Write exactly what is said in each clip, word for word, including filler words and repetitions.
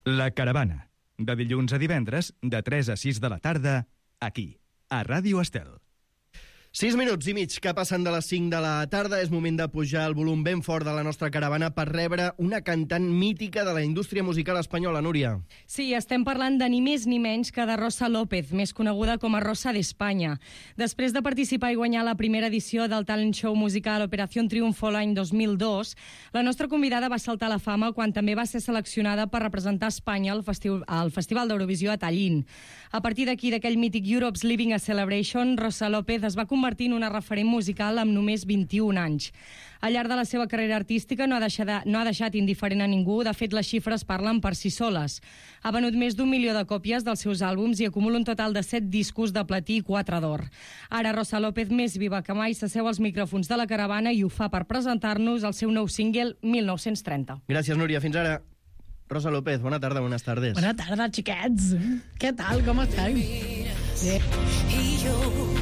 La Caravana, de dilluns a divendres, de tres a sis de la tarda, aquí, a Ràdio Estel. Sis minuts i mig que passen de les cinc de la tarda. És moment de pujar el volum ben fort de la nostra caravana per rebre una cantant mítica de la indústria musical espanyola, Núria. Sí, estem parlant de ni més ni menys que de Rosa López, més coneguda com a Rosa d'Espanya. Després de participar i guanyar la primera edició del talent show musical Operación Triunfo l'any dos mil dos, la nostra convidada va saltar a la fama quan també va ser seleccionada per representar Espanya al, festi al Festival d'Eurovisió a Tallinn. A partir d'aquí, d'aquell mític Europe's Living a Celebration, Rosa López es va convertir en una referent musical amb només vint-i-un anys. Al llarg de la seva carrera artística no ha, deixat, no ha deixat indiferent a ningú. De fet, les xifres parlen per si soles. Ha venut més d'un milió de còpies dels seus àlbums i acumula un total de set discos de platí i quatre d'or. Ara, Rosa López, més viva que mai, s'asseu als micròfons de la caravana i ho fa per presentar-nos el seu nou single, mil nou-cents trenta. Gràcies, Núria. Fins ara. Rosa López, bona tarda, buenas tardes. Buena tarde, chiquets. ¿Qué tal? ¿Cómo estáis? Bien. Y yo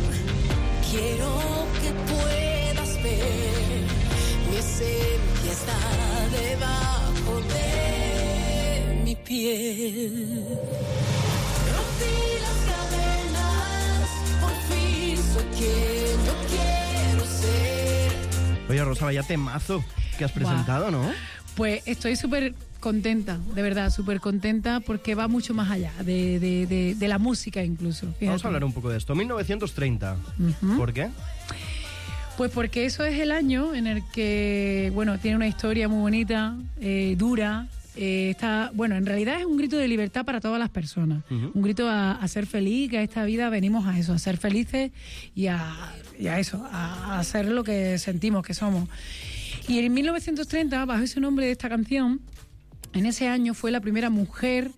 quiero que puedas ver mi esencia está debajo de mi piel. Rompí las cadenas, por fin soy quien yo quiero ser. Oye, Rosa, vaya temazo que has presentado, wow. ¿No? Pues estoy súper contenta, de verdad, súper contenta, porque va mucho más allá de, de, de, de la música incluso. Fíjate. Vamos a hablar un poco de esto. mil novecientos treinta. Uh-huh. ¿Por qué? Pues porque eso es el año en el que, bueno, tiene una historia muy bonita, eh, dura. Eh, está, bueno, en realidad es un grito de libertad para todas las personas. Uh-huh. Un grito a, a ser feliz, que a esta vida venimos a eso, a ser felices y a, y a eso, a, a hacer lo que sentimos que somos. Y en mil novecientos treinta, bajo ese nombre de esta canción, en ese año fue la primera mujer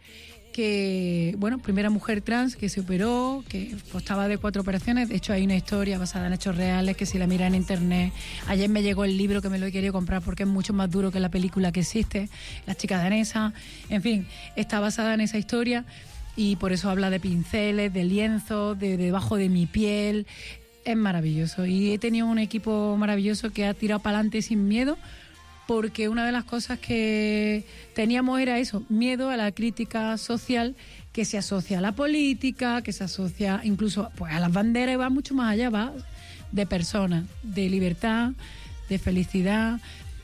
que, bueno, primera mujer trans que se operó, que costaba de cuatro operaciones. De hecho, hay una historia basada en hechos reales que si la miran en internet, ayer me llegó el libro que me lo he querido comprar porque es mucho más duro que la película que existe, La chica danesa. En fin, está basada en esa historia y por eso habla de pinceles, de lienzos, de debajo de mi piel. Es maravilloso y he tenido un equipo maravilloso que ha tirado para adelante sin miedo, porque una de las cosas que teníamos era eso, miedo a la crítica social que se asocia a la política, que se asocia incluso pues, a las banderas, y va mucho más allá, va de personas, de libertad, de felicidad,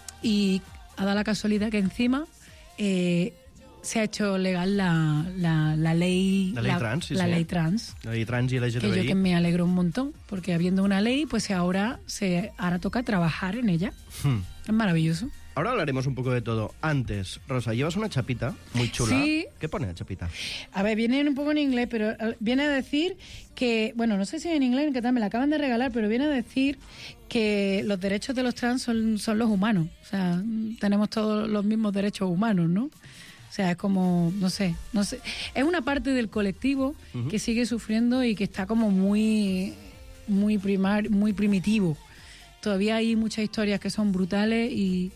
y ha dado la casualidad que encima eh, se ha hecho legal la, la, la ley la ley la, trans, sí, la sí. ley trans, la ley trans y el L G T B I. Que yo que me alegro un montón, porque habiendo una ley, pues ahora se ahora toca trabajar en ella. Hmm. Es maravilloso. Ahora hablaremos un poco de todo. Antes, Rosa, llevas una chapita muy chula. Sí. ¿Qué pone la chapita? A ver, viene un poco en inglés, pero viene a decir que, bueno, no sé si en inglés o en catalán, me la acaban de regalar, pero viene a decir que los derechos de los trans son, son los humanos. O sea, tenemos todos los mismos derechos humanos, ¿no? O sea, es como, no sé, no sé. Es una parte del colectivo uh-huh. que sigue sufriendo y que está como muy, muy primar, muy primitivo. Todavía hay muchas historias que son brutales y,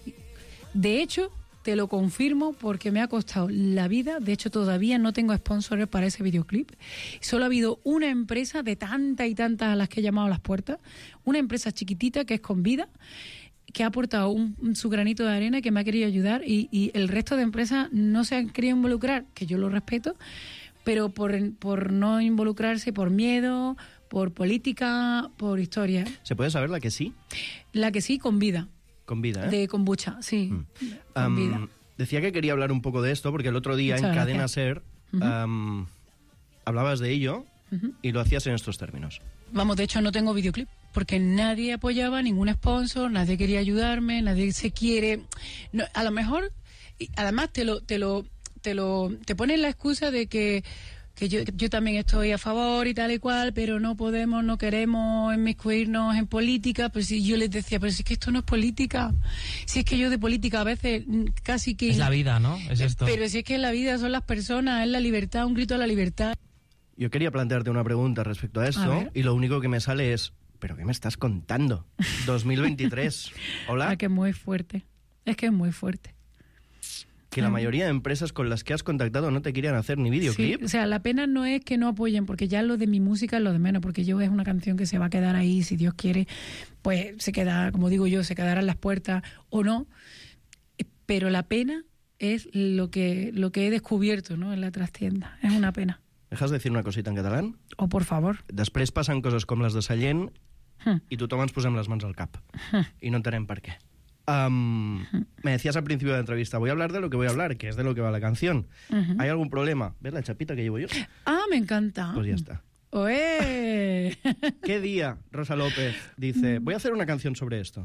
de hecho, te lo confirmo porque me ha costado la vida. De hecho, todavía no tengo sponsors para ese videoclip. Solo ha habido una empresa de tantas y tantas a las que he llamado a las puertas, una empresa chiquitita que es Convida, que ha aportado un, su granito de arena, que me ha querido ayudar, y, y el resto de empresas no se han querido involucrar, que yo lo respeto, pero por, por no involucrarse, por miedo, por política, por historia. ¿Se puede saber la que sí? La que sí, Convida. Convida, ¿eh? De kombucha, sí. Mm. Convida. Um, decía que quería hablar un poco de esto, porque el otro día Muchas en gracias. Cadena Ser uh-huh. um, hablabas de ello uh-huh. y lo hacías en estos términos. Vamos, de hecho no tengo videoclip, porque nadie apoyaba, ningún sponsor, nadie quería ayudarme, nadie se quiere... No, a lo mejor, además te lo te lo te lo te ponen la excusa de que que yo, yo también estoy a favor y tal y cual, pero no podemos, no queremos inmiscuirnos en política. Pues si yo les decía, pero si es que esto no es política, si es que yo de política a veces casi que... Es la vida, ¿no? Es esto. Pero si es que la vida son las personas, es la libertad, un grito a la libertad. Yo quería plantearte una pregunta respecto a esto, a y lo único que me sale es, ¿pero qué me estás contando? dos mil veintitrés. ¿Hola? Ah, que es muy fuerte. Es que es muy fuerte. Que la mayoría de empresas con las que has contactado no te quieran hacer ni videoclip. Sí, o sea, la pena no es que no apoyen, porque ya lo de mi música es lo de menos, porque yo es una canción que se va a quedar ahí, si Dios quiere, pues se queda, como digo yo, se quedará en las puertas o no. Pero la pena es lo que, lo que he descubierto, ¿no?, en la trastienda. Es una pena. ¿Dejas de decir una cosita en catalán? O, por favor. Després passen coses com les de Sallent Hmm. y tothom ens posem les mans al cap. Hmm. Y no entenem per qué. Um, me decías al principio de la entrevista, voy a hablar de lo que voy a hablar, que es de lo que va la canción. Ujú. ¿Hay algún problema? ¿Ves la chapita que llevo yo? Ah, me encanta. Pues ya está. ¡Oe! ¿Qué día Rosa López dice, voy a hacer una canción sobre esto?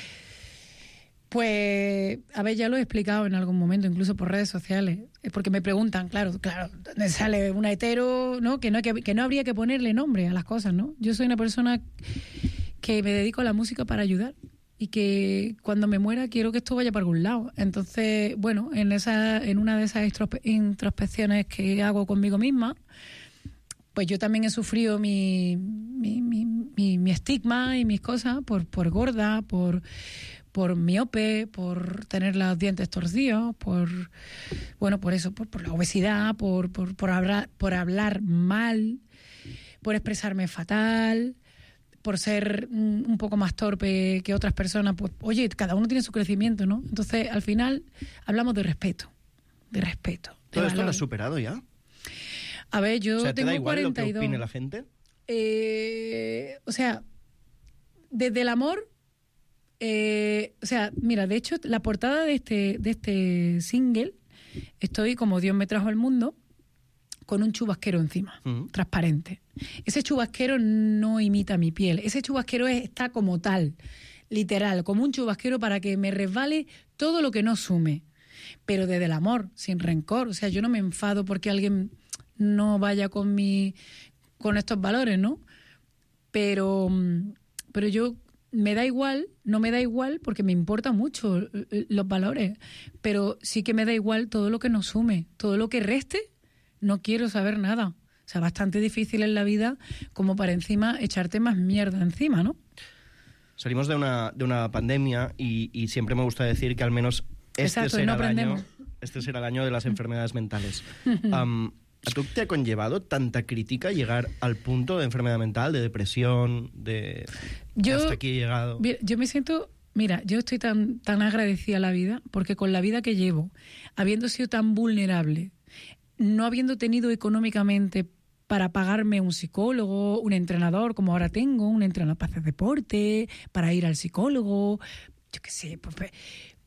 Pues, a ver, ya lo he explicado en algún momento, incluso por redes sociales. Es porque me preguntan, claro, claro, ¿dónde sale una hetero? ¿No? Que no, que, que no habría que ponerle nombre a las cosas, ¿no? Yo soy una persona que me dedico a la música para ayudar y que cuando me muera quiero que esto vaya para algún lado. Entonces, bueno, en esa, en una de esas introspe- introspecciones que hago conmigo misma, pues yo también he sufrido mi, mi, mi, mi, mi estigma y mis cosas por, por gorda, por... por miope, por tener los dientes torcidos, por, bueno, por eso, por, por la obesidad, por, por, por, hablar, por hablar mal, por expresarme fatal, por ser un, un poco más torpe que otras personas. Pues, oye, cada uno tiene su crecimiento, ¿no? Entonces, al final, hablamos de respeto, de respeto. de ¿Todo esto lo valor. has superado ya? A ver, yo O sea, ¿te tengo da igual cuarenta y lo dos. que opine la gente? Eh, o sea, desde el amor, eh, o sea, mira, de hecho, la portada de este, de este single, estoy como Dios me trajo al mundo, con un chubasquero encima, Ujú. transparente. Ese chubasquero no imita mi piel, ese chubasquero es- está como tal, literal, como un chubasquero para que me resbale todo lo que no sume, pero desde el amor, sin rencor. O sea, yo no me enfado porque alguien no vaya con mi, con estos valores, ¿no? Pero, mm, pero yo me da igual, no me da igual porque me importan mucho eh, los valores, pero sí que me da igual todo lo que nos sume, todo lo que reste, no quiero saber nada. O sea, bastante difícil en la vida como para encima echarte más mierda encima, ¿no? Salimos de una, de una pandemia y, y siempre me gusta decir que al menos este, Exacto, y será, no el año, aprendemos. este será el año de las enfermedades mentales. Um, ¿A tú te ha conllevado tanta crítica llegar al punto de enfermedad mental, de depresión, de Yo- hasta aquí he llegado? Mira, yo me siento, mira, yo estoy tan, tan agradecida a la vida porque con la vida que llevo, habiendo sido tan vulnerable, no habiendo tenido económicamente para pagarme un psicólogo, un entrenador, como ahora tengo, un entrenador para hacer deporte, para ir al psicólogo, yo qué sé, pues, pues,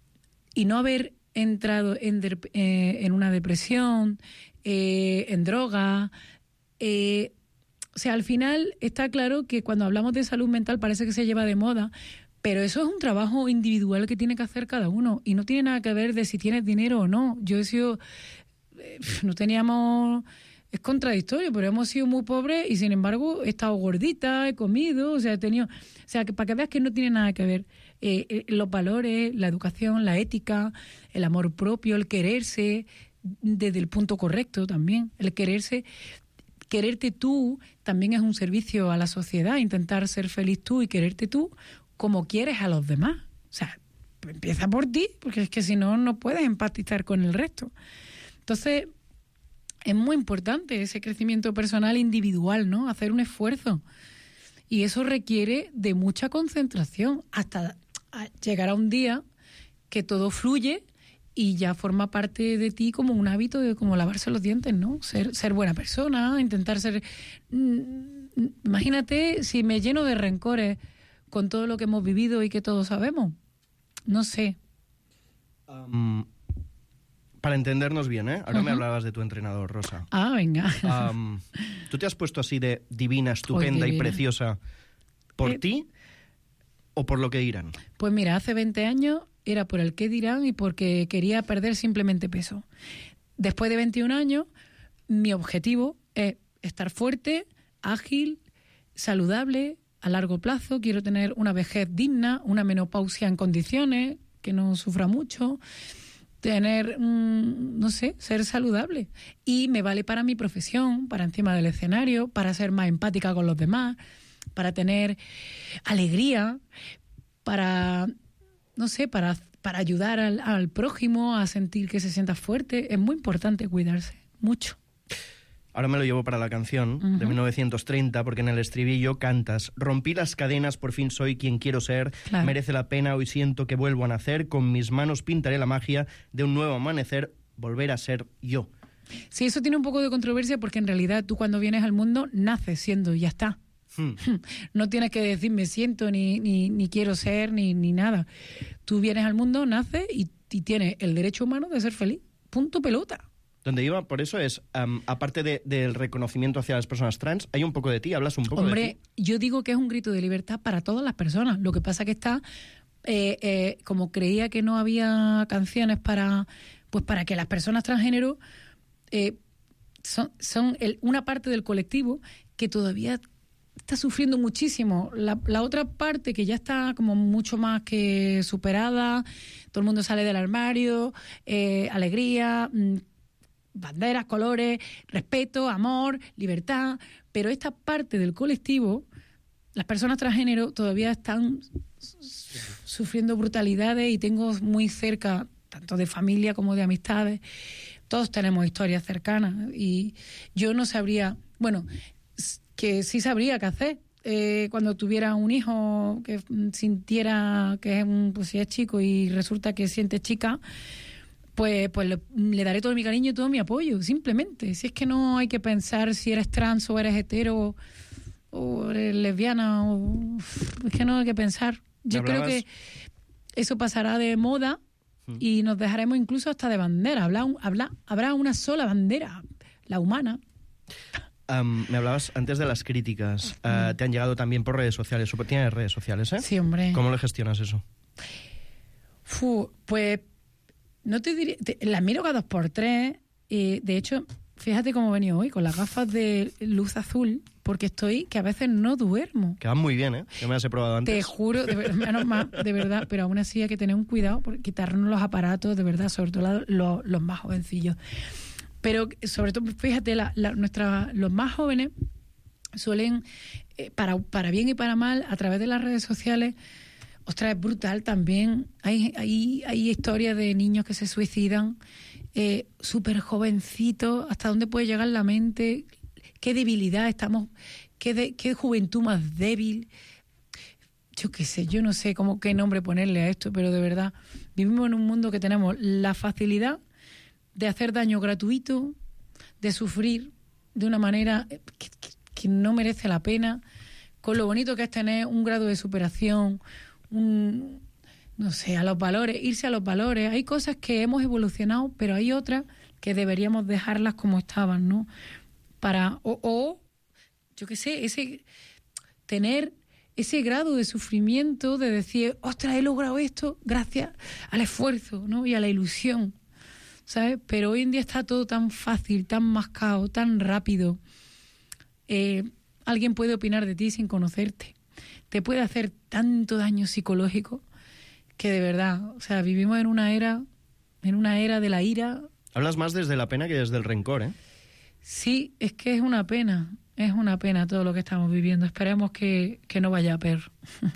y no haber entrado en, de- eh, en una depresión, eh, en droga, eh, o sea, al final está claro que cuando hablamos de salud mental parece que se lleva de moda, pero eso es un trabajo individual que tiene que hacer cada uno y no tiene nada que ver de si tienes dinero o no. Yo he sido, eh, no teníamos, es contradictorio, pero hemos sido muy pobres y sin embargo he estado gordita, he comido, o sea, he tenido, o sea, que para que veas que no tiene nada que ver eh, eh, los valores, la educación, la ética, el amor propio, el quererse desde el punto correcto también, el quererse. Quererte tú también es un servicio a la sociedad, intentar ser feliz tú y quererte tú como quieres a los demás. O sea, empieza por ti, porque es que si no, no puedes empatizar con el resto. Entonces, es muy importante ese crecimiento personal individual, ¿no? Hacer un esfuerzo. Y eso requiere de mucha concentración hasta llegar a un día que todo fluye y ya forma parte de ti como un hábito de como lavarse los dientes, ¿no? Ser, ser buena persona, intentar ser... Imagínate si me lleno de rencores con todo lo que hemos vivido y que todos sabemos. No sé. Um, para entendernos bien, ¿eh? Ahora me Ujú. hablabas de tu entrenador, Rosa. Ah, venga. Um, ¿Tú te has puesto así de divina, estupenda y divina. preciosa por Eh. ti o por lo que dirán? Pues mira, hace veinte años era por el qué dirán y porque quería perder simplemente peso. Después de veintiún años, mi objetivo es estar fuerte, ágil, saludable, a largo plazo. Quiero tener una vejez digna, una menopausia en condiciones, que no sufra mucho, tener, mmm, no sé, ser saludable. Y me vale para mi profesión, para encima del escenario, para ser más empática con los demás, para tener alegría, para... no sé, para, para ayudar al, al prójimo a sentir que se sienta fuerte. Es muy importante cuidarse, mucho. ahora me lo llevo para la canción, uh-huh. de mil novecientos treinta, porque en el estribillo cantas: rompí las cadenas, por fin soy quien quiero ser, claro. merece la pena, hoy siento que vuelvo a nacer, con mis manos pintaré la magia de un nuevo amanecer, volver a ser yo. Sí, eso tiene un poco de controversia porque en realidad tú cuando vienes al mundo naces siendo y ya está. Hmm. No tienes que decir me siento, ni, ni, ni quiero ser, ni, ni nada. Tú vienes al mundo, naces y, y tienes el derecho humano de ser feliz. Punto pelota. Donde iba, por eso es, um, aparte de, del reconocimiento hacia las personas trans, hay un poco de ti, hablas un poco Hombre, de ti. Hombre, yo digo que es un grito de libertad para todas las personas. Lo que pasa que está, eh, eh, como creía que no había canciones para, pues para que las personas transgénero eh, son, son el, una parte del colectivo que todavía está sufriendo muchísimo. La, la otra parte que ya está como mucho más que superada, todo el mundo sale del armario, eh, alegría, mmm, banderas, colores, respeto, amor, libertad, pero esta parte del colectivo, las personas transgénero todavía están sufriendo brutalidades y tengo muy cerca, tanto de familia como de amistades, todos tenemos historias cercanas y yo no sabría, bueno, que sí sabría qué hacer eh, cuando tuviera un hijo que sintiera que es un, pues si es chico y resulta que siente chica, pues, pues le, le daré todo mi cariño y todo mi apoyo, simplemente. Si es que no hay que pensar si eres trans o eres hetero o eres lesbiana, o, es que no hay que pensar. Yo creo que eso pasará de moda y nos dejaremos incluso hasta de bandera. Habla, habla, habrá una sola bandera, la humana. Um, me hablabas antes de las críticas. Uh, te han llegado también por redes sociales. Tienes redes sociales, ¿eh? Sí, hombre. ¿Cómo le gestionas eso? Fu, pues no te diría, te, las miro cada dos por tres y de hecho, fíjate cómo he venido hoy, con las gafas de luz azul, porque estoy, que a veces no duermo. Que van muy bien, ¿eh? Yo me las he probado antes. Te juro, de, menos más, de verdad, pero aún así hay que tener un cuidado por quitarnos los aparatos, de verdad, sobre todo los, los más jovencillos. Pero sobre todo, fíjate, la, la, nuestra, los más jóvenes suelen, eh, para, para bien y para mal, a través de las redes sociales, ostras, es brutal también. Hay, hay, hay historias de niños que se suicidan, eh, súper jovencitos, hasta dónde puede llegar la mente, qué debilidad estamos, qué, de, qué juventud más débil. Yo qué sé, yo no sé cómo qué nombre ponerle a esto, pero de verdad, vivimos en un mundo que tenemos la facilidad de hacer daño gratuito, de sufrir de una manera que, que, que no merece la pena, con lo bonito que es tener un grado de superación, un, no sé, a los valores, irse a los valores. Hay cosas que hemos evolucionado, pero hay otras que deberíamos dejarlas como estaban, ¿no? Para, o, o yo qué sé, ese tener ese grado de sufrimiento de decir, ostras, he logrado esto gracias al esfuerzo, ¿no? Y a la ilusión, ¿sabes? Pero hoy en día está todo tan fácil, tan mascado, tan rápido. Eh, alguien puede opinar de ti sin conocerte. Te puede hacer tanto daño psicológico que de verdad, o sea, vivimos en una era, en una era de la ira. Hablas más desde la pena que desde el rencor, ¿eh? Sí, es que es una pena, es una pena todo lo que estamos viviendo. Esperemos que, que no vaya a peor.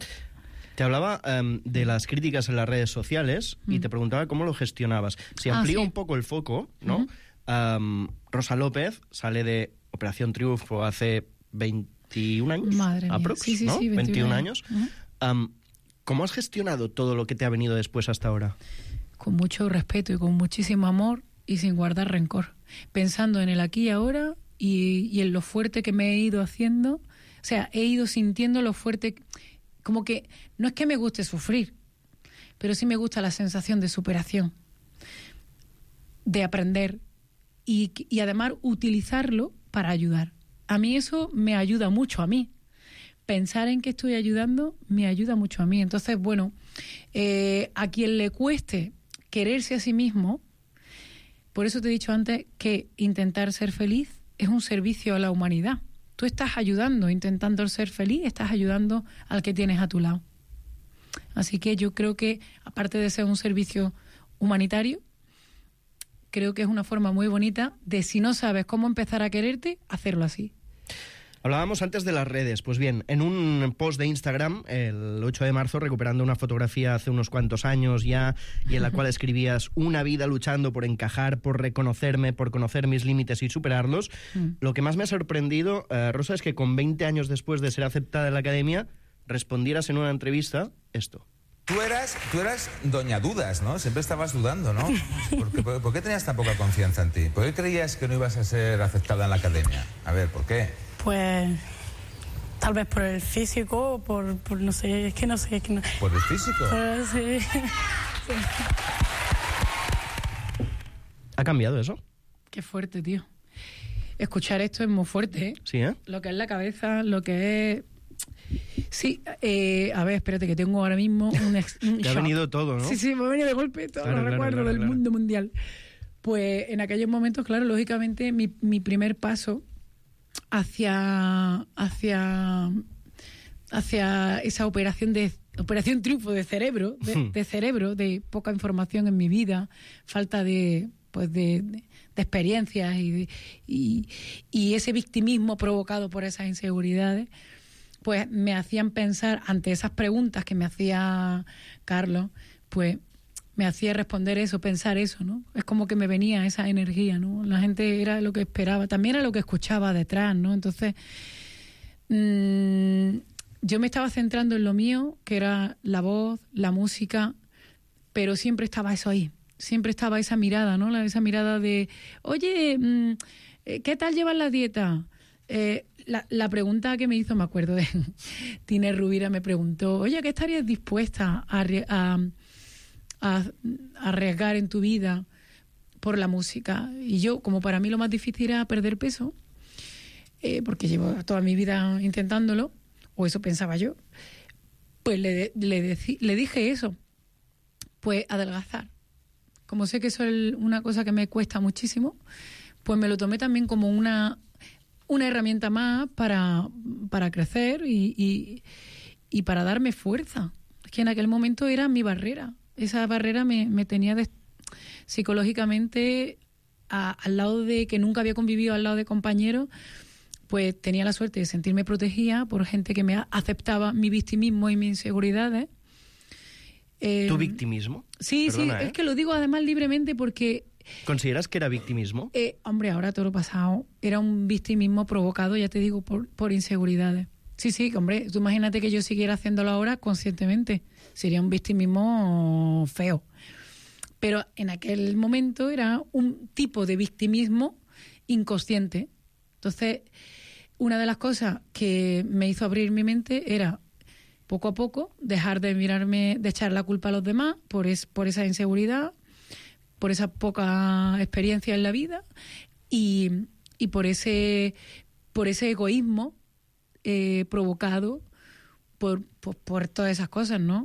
Te hablaba um, de las críticas en las redes sociales mm. y te preguntaba cómo lo gestionabas. Si ah, amplío sí. un poco el foco, ¿no? Uh-huh. Um, Rosa López sale de Operación Triunfo hace veintiún años. Madre mía. Aprox, sí, sí, ¿no? sí, veintiún, veintiún años. Uh-huh. Um, ¿Cómo has gestionado todo lo que te ha venido después hasta ahora? Con mucho respeto y con muchísimo amor y sin guardar rencor. Pensando en el aquí y ahora y, y en lo fuerte que me he ido haciendo. O sea, he ido sintiendo lo fuerte. Como que no es que me guste sufrir, pero sí me gusta la sensación de superación, de aprender y, y además utilizarlo para ayudar. A mí eso me ayuda mucho a mí. Pensar en que estoy ayudando me ayuda mucho a mí. Entonces, bueno, eh, a quien le cueste quererse a sí mismo, por eso te he dicho antes que intentar ser feliz es un servicio a la humanidad. Tú estás ayudando, intentando ser feliz, estás ayudando al que tienes a tu lado. Así que yo creo que, aparte de ser un servicio humanitario, creo que es una forma muy bonita de, si no sabes cómo empezar a quererte, hacerlo así. Hablábamos antes de las redes. Pues bien, en un post de Instagram, el ocho de marzo, recuperando una fotografía hace unos cuantos años ya, y en la cual escribías una vida luchando por encajar, por reconocerme, por conocer mis límites y superarlos, mm. lo que más me ha sorprendido, eh, Rosa, es que con veinte años después de ser aceptada en la academia, respondieras en una entrevista esto. Tú eras, tú eras doña dudas, ¿no? Siempre estabas dudando, ¿no? ¿Por qué, por, ¿Por qué tenías tan poca confianza en ti? ¿Por qué creías que no ibas a ser aceptada en la academia? A ver, ¿por qué? Pues tal vez por el físico, por, por no sé, es que no sé. Es que no... ¿Por el físico? Por, sí. Sí. ¿Ha cambiado eso? Qué fuerte, tío. Escuchar esto es muy fuerte, ¿eh? Sí, ¿eh? Lo que es la cabeza, lo que es... Sí, eh, a ver, espérate, que tengo ahora mismo un, ex, un Te ha venido todo, ¿no? Sí, sí, me ha venido de golpe todo claro, los claro, recuerdos claro, del claro. mundo mundial. Pues en aquellos momentos, claro, lógicamente, mi, mi primer paso hacia, hacia, hacia esa operación de operación triunfo de cerebro, de, de cerebro, de poca información en mi vida, falta de pues de, de, de experiencias y, de, y, y ese victimismo provocado por esas inseguridades, pues me hacían pensar ante esas preguntas que me hacía Carlos, pues me hacía responder eso, pensar eso, ¿no? Es como que me venía esa energía, ¿no? La gente era lo que esperaba, también era lo que escuchaba detrás, ¿no? Entonces, mmm, yo me estaba centrando en lo mío, que era la voz, la música, pero siempre estaba eso ahí, siempre estaba esa mirada, ¿no? Esa mirada de, oye, mmm, ¿qué tal llevas la dieta? Eh, la, la pregunta que me hizo, me acuerdo de Tine Rubira, me preguntó, oye, ¿qué estarías dispuesta a, a, a, a arriesgar en tu vida por la música? Y yo, como para mí lo más difícil era perder peso, eh, porque llevo toda mi vida intentándolo, o eso pensaba yo, pues le, le, decí, le dije eso, pues adelgazar. Como sé que eso es una cosa que me cuesta muchísimo, pues me lo tomé también como una... una herramienta más para, para crecer y, y, y para darme fuerza. Es que en aquel momento era mi barrera. Esa barrera me, me tenía de, psicológicamente a, al lado de que nunca había convivido al lado de compañeros, pues tenía la suerte de sentirme protegida por gente que me aceptaba mi victimismo y mis inseguridades. Eh, ¿Tu victimismo? Sí, Perdona, sí, ¿eh? Es que lo digo además libremente porque... ¿Consideras que era victimismo? Eh, hombre, ahora todo lo pasado era un victimismo provocado, ya te digo, por, por inseguridades. Sí, sí, hombre, tú imagínate que yo siguiera haciéndolo ahora conscientemente. Sería un victimismo feo. Pero en aquel momento era un tipo de victimismo inconsciente. Entonces, una de las cosas que me hizo abrir mi mente era, poco a poco, dejar de mirarme, de echar la culpa a los demás por, es, por esa inseguridad, por esa poca experiencia en la vida y, y por ese por ese egoísmo eh, provocado por, por, por todas esas cosas, ¿no?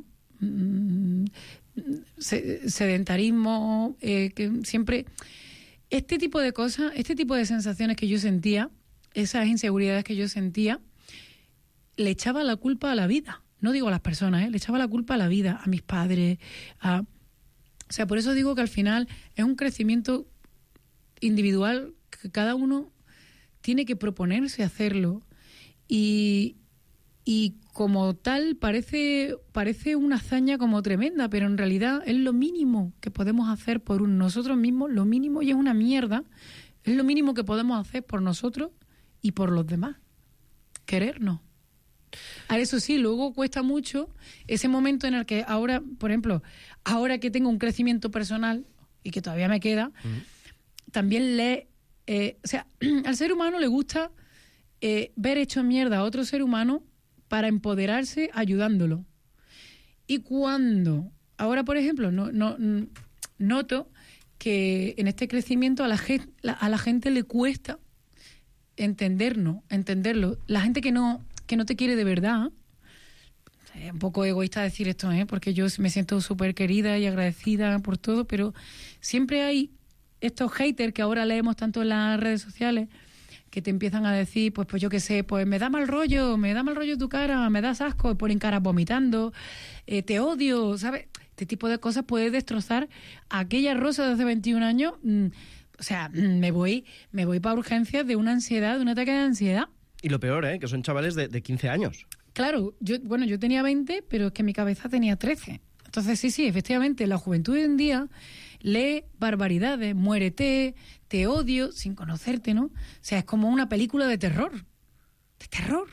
Sedentarismo, eh, que siempre... Este tipo de cosas, este tipo de sensaciones que yo sentía, esas inseguridades que yo sentía, le echaba la culpa a la vida. No digo a las personas, ¿eh? Le echaba la culpa a la vida, a mis padres, a... O sea, por eso digo que al final es un crecimiento individual que cada uno tiene que proponerse hacerlo y, y como tal parece, parece una hazaña como tremenda, pero en realidad es lo mínimo que podemos hacer por nosotros mismos, lo mínimo, y es una mierda, es lo mínimo que podemos hacer por nosotros y por los demás, querernos. A eso sí, luego cuesta mucho ese momento en el que ahora, por ejemplo, ahora que tengo un crecimiento personal y que todavía me queda, uh-huh. también le... Eh, o sea, al ser humano le gusta eh, ver hecho mierda a otro ser humano para empoderarse ayudándolo. Y cuando... Ahora, por ejemplo, no, no, noto que en este crecimiento a la, gente, a la gente le cuesta entendernos, entenderlo. La gente que no... que no te quiere de verdad, es un poco egoísta decir esto, ¿eh? Porque yo me siento súper querida y agradecida por todo, pero siempre hay estos haters que ahora leemos tanto en las redes sociales que te empiezan a decir, pues pues yo qué sé, pues me da mal rollo, me da mal rollo tu cara, me das asco, y ponen caras vomitando, eh, te odio, ¿sabes? Este tipo de cosas puede destrozar a aquella Rosa de hace veintiún años. Mm, o sea, mm, me voy, me voy para urgencias de una ansiedad, de un ataque de ansiedad. Y lo peor, ¿eh? Que son chavales de, de quince años. Claro, yo, bueno, yo tenía veinte, pero es que mi cabeza tenía trece. Entonces, sí, sí, efectivamente, la juventud hoy en día lee barbaridades, muérete, te odio, sin conocerte, ¿no? O sea, es como una película de terror. De terror.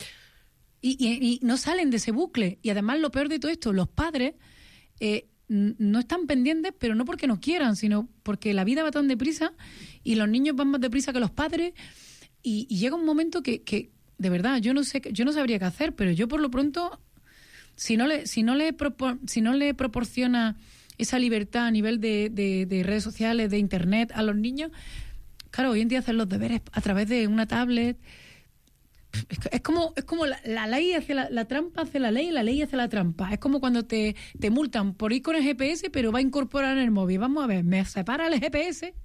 Y, y, y no salen de ese bucle. Y además, lo peor de todo esto, los padres eh, no están pendientes, pero no porque no quieran, sino porque la vida va tan deprisa y los niños van más deprisa que los padres. Y, y llega un momento que, que, de verdad, yo no sé, yo no sabría qué hacer, pero yo por lo pronto, si no le, si no le, propor, si no le proporciona esa libertad a nivel de, de, de redes sociales, de internet a los niños, claro, hoy en día hacer los deberes a través de una tablet, es, es como, es como la, la ley hace la, la trampa hace la ley y la ley hace la trampa. Es como cuando te, te multan por ir con el G P S, pero va a incorporar en el móvil. Vamos a ver, ¿me separa el G P S?